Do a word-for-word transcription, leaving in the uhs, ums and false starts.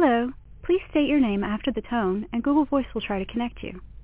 Hello. Please state your name after the tone, and Google Voice will try to connect you.